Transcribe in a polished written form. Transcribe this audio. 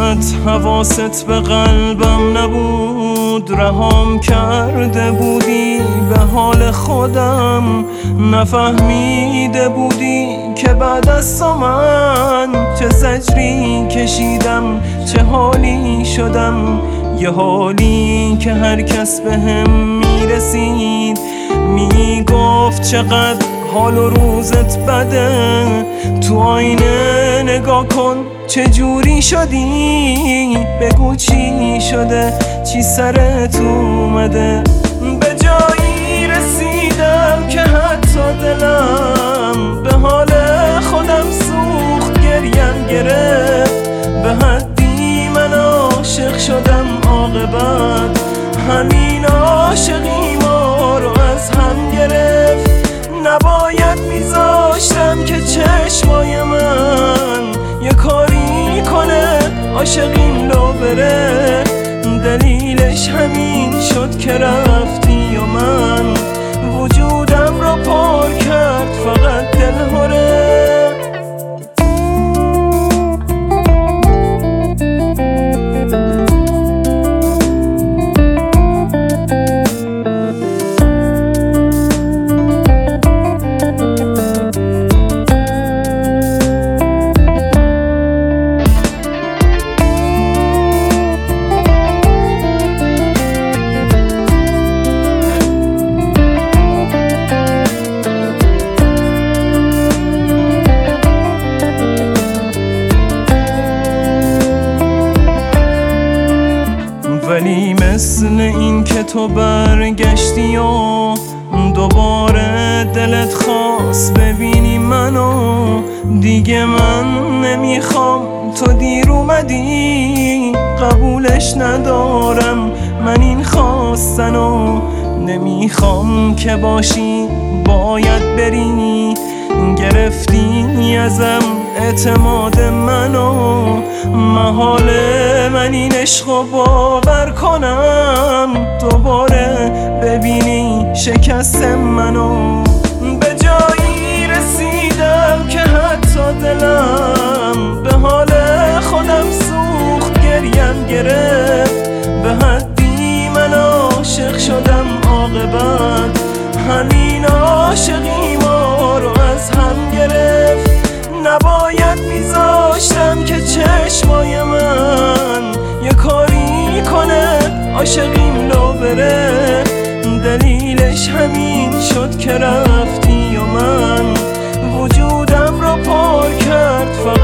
فقط حواست به قلبم نبود، رهام کرده بودی به حال خودم، نفهمیده بودی که بعد از تو من چه زجری کشیدم، چه حالی شدم. یه حالی که هر کس به هم میرسید میگفت چقدر حال و روزت بده. تو آینه نگاه کن چه جوری شدی، بگو چی شده، چی سرت اومده. به جایی رسیدم که حتی دلم به حال خودم سوخت، گریم گرفت به حدی من عاشق شدم. عاقبت همین عاشقی ما رو از هم گرفت. نباید میذاشتم که چشمای من یه کاری کنه عاشقیم لو بره. دلیلش همین شد که رفتی و من وجودم رو پر کرد فقط دلهره. ولی مثل این که تو برگشتی و دوباره دلت خواست ببینی منو، دیگه من نمیخوام، تو دیر اومدی، قبولش ندارم من این خواستنو. نمیخوام که باشی، باید بری، گرفتی ازم اعتماد منو. محاله من این عشقو باور کنم، دوباره ببینی شکست منو. به جایی رسیدم که حتی دلم به حال خودم سوخت، گریم گرفت به حدی من عاشق شدم. عاقبت همین عاشقی ما رو از هم گرفت. نباید میذاشتم که چشمای من یه کاری کنه عاشقیم لو بره. دلیلش همین شد که رفتی و من وجودم رو پر کرد فقط